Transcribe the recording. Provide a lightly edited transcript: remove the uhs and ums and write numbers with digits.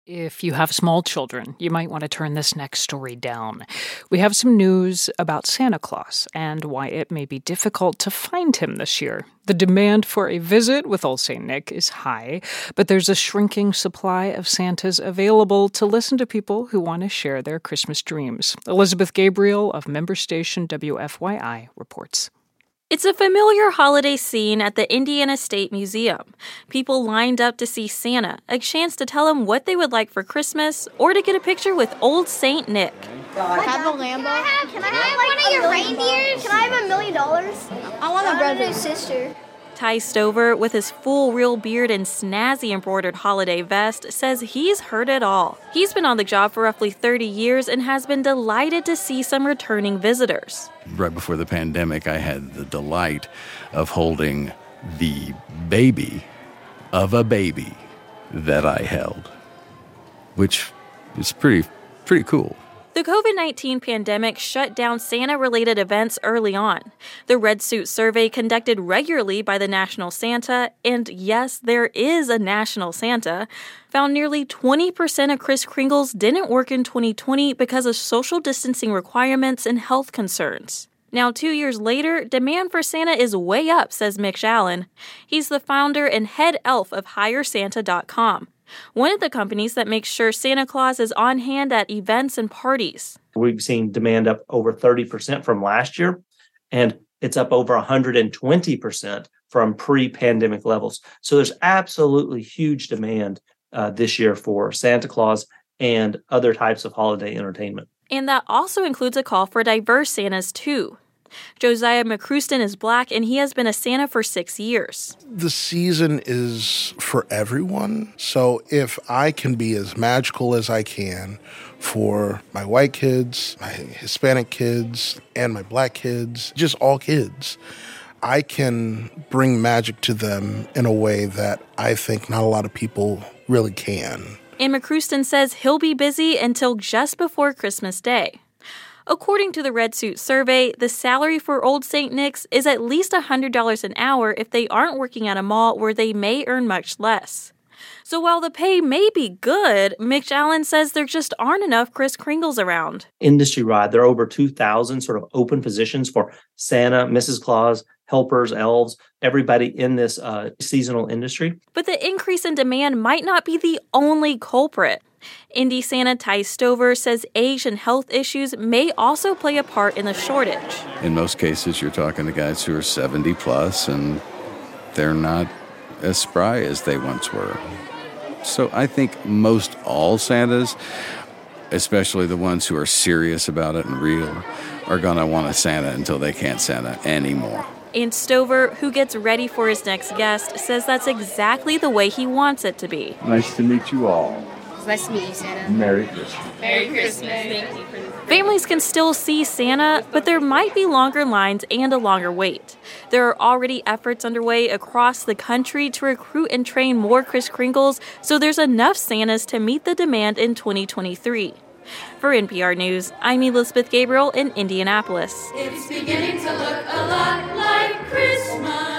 If you have small children, you might want to turn this next story down. We have some news about Santa Claus and why it may be difficult to find him this year. The demand for a visit with Old St. Nick is high, but there's a shrinking supply of Santas available to listen to people who want to share their Christmas dreams. Elizabeth Gabriel of member station WFYI reports. It's a familiar holiday scene at the Indiana State Museum. People lined up to see Santa, a chance to tell him what they would like for Christmas or to get a picture with Old St. Nick. Have a Lambo. Can I have one of your reindeers? Can I have $1 million? I want a brother and sister. Ty Stover, with his full real beard and snazzy embroidered holiday vest, says he's heard it all. He's been on the job for roughly 30 years and has been delighted to see some returning visitors. Right before the pandemic, I had the delight of holding the baby of a baby that I held, which is pretty cool. The COVID-19 pandemic shut down Santa-related events early on. The Red Suit survey conducted regularly by the National Santa, and yes, there is a National Santa, found nearly 20% of Kris Kringles didn't work in 2020 because of social distancing requirements and health concerns. Now, 2 years later, demand for Santa is way up, says Mitch Allen. He's the founder and head elf of HireSanta.com, one of the companies that makes sure Santa Claus is on hand at events and parties. We've seen demand up over 30% from last year, and it's up over 120% from pre-pandemic levels. So there's absolutely huge demand this year for Santa Claus and other types of holiday entertainment. And that also includes a call for diverse Santas, too. Josiah McCruston is Black, and he has been a Santa for 6 years. The season is for everyone. So if I can be as magical as I can for my white kids, my Hispanic kids, and my Black kids, just all kids, I can bring magic to them in a way that I think not a lot of people really can. And McCruston says he'll be busy until just before Christmas Day. According to the Red Suit survey, the salary for Old St. Nick's is at least $100 an hour if they aren't working at a mall where they may earn much less. So while the pay may be good, Mitch Allen says there just aren't enough Kris Kringles around. Industry-wide, there are over 2,000 sort of open positions for Santa, Mrs. Claus, helpers, elves, everybody in this seasonal industry. But the increase in demand might not be the only culprit. Indy Santa Ty Stover says age and health issues may also play a part in the shortage. In most cases, you're talking to guys who are 70 plus, and they're not as spry as they once were. So I think most all Santas, especially the ones who are serious about it and real, are going to want a Santa until they can't Santa anymore. And Stover, who gets ready for his next guest, says that's exactly the way he wants it to be. Nice to meet you all. It's nice to meet you, Santa. Merry Christmas. Merry Christmas. Families can still see Santa, but there might be longer lines and a longer wait. There are already efforts underway across the country to recruit and train more Kris Kringles, so there's enough Santas to meet the demand in 2023. For NPR News, I'm Elizabeth Gabriel in Indianapolis. It's beginning to look a lot like Christmas.